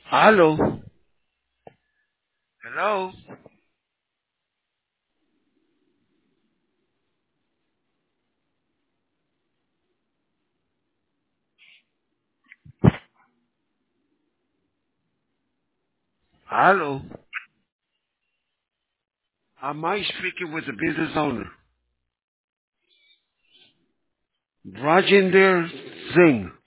Hello? Hello? Hello? Am I speaking with the business owner? Rajender Singh.